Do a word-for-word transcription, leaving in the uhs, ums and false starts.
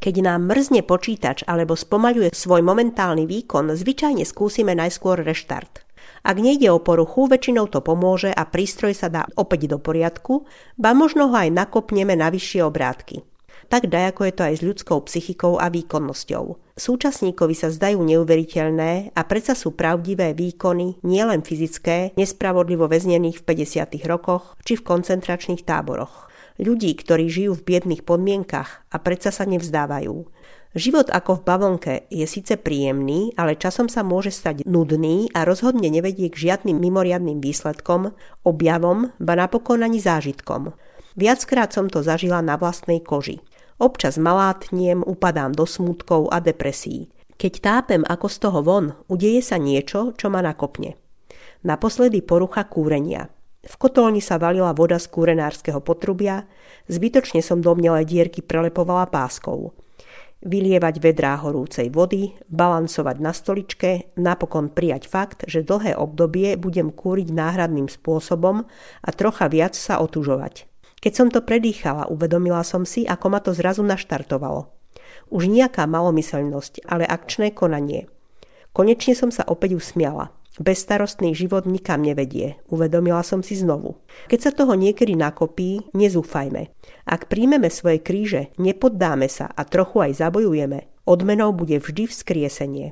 Keď nám mrzne počítač alebo spomaľuje svoj momentálny výkon, zvyčajne skúsime najskôr reštart. Ak nejde o poruchu, väčšinou to pomôže a prístroj sa dá opäť do poriadku, ba možno ho aj nakopneme na vyššie obrátky. Tak dajako je to aj s ľudskou psychikou a výkonnosťou. Súčasníkovi sa zdajú neuveriteľné a predsa sú pravdivé výkony nielen fyzické, nespravodlivo väznených v päťdesiatych rokoch či v koncentračných táboroch. Ľudí, ktorí žijú v biedných podmienkach a predsa sa nevzdávajú. Život ako v bavlnke je síce príjemný, ale časom sa môže stať nudný a rozhodne nevedie k žiadnym mimoriadnym výsledkom, objavom, ba napokon ani zážitkom. Viackrát som to zažila na vlastnej koži. Občas malátniem, upadám do smútkov a depresií. Keď tápem ako z toho von, udeje sa niečo, čo ma nakopne. Naposledy porucha kúrenia. V kotolni sa valila voda z kúrenárskeho potrubia, zbytočne som domnelé dierky prelepovala páskou. Vylievať vedrá horúcej vody, balancovať na stoličke, napokon prijať fakt, že dlhé obdobie budem kúriť náhradným spôsobom a trocha viac sa otužovať. Keď som to predýchala, uvedomila som si, ako ma to zrazu naštartovalo. Už nejaká malomyseľnosť, ale akčné konanie. Konečne som sa opäť usmiala. Bezstarostný život nikam nevedie, uvedomila som si znovu. Keď sa toho niekedy nakopí, nezúfajme. Ak príjmeme svoje kríže, nepoddáme sa a trochu aj zabojujeme, odmenou bude vždy vzkriesenie.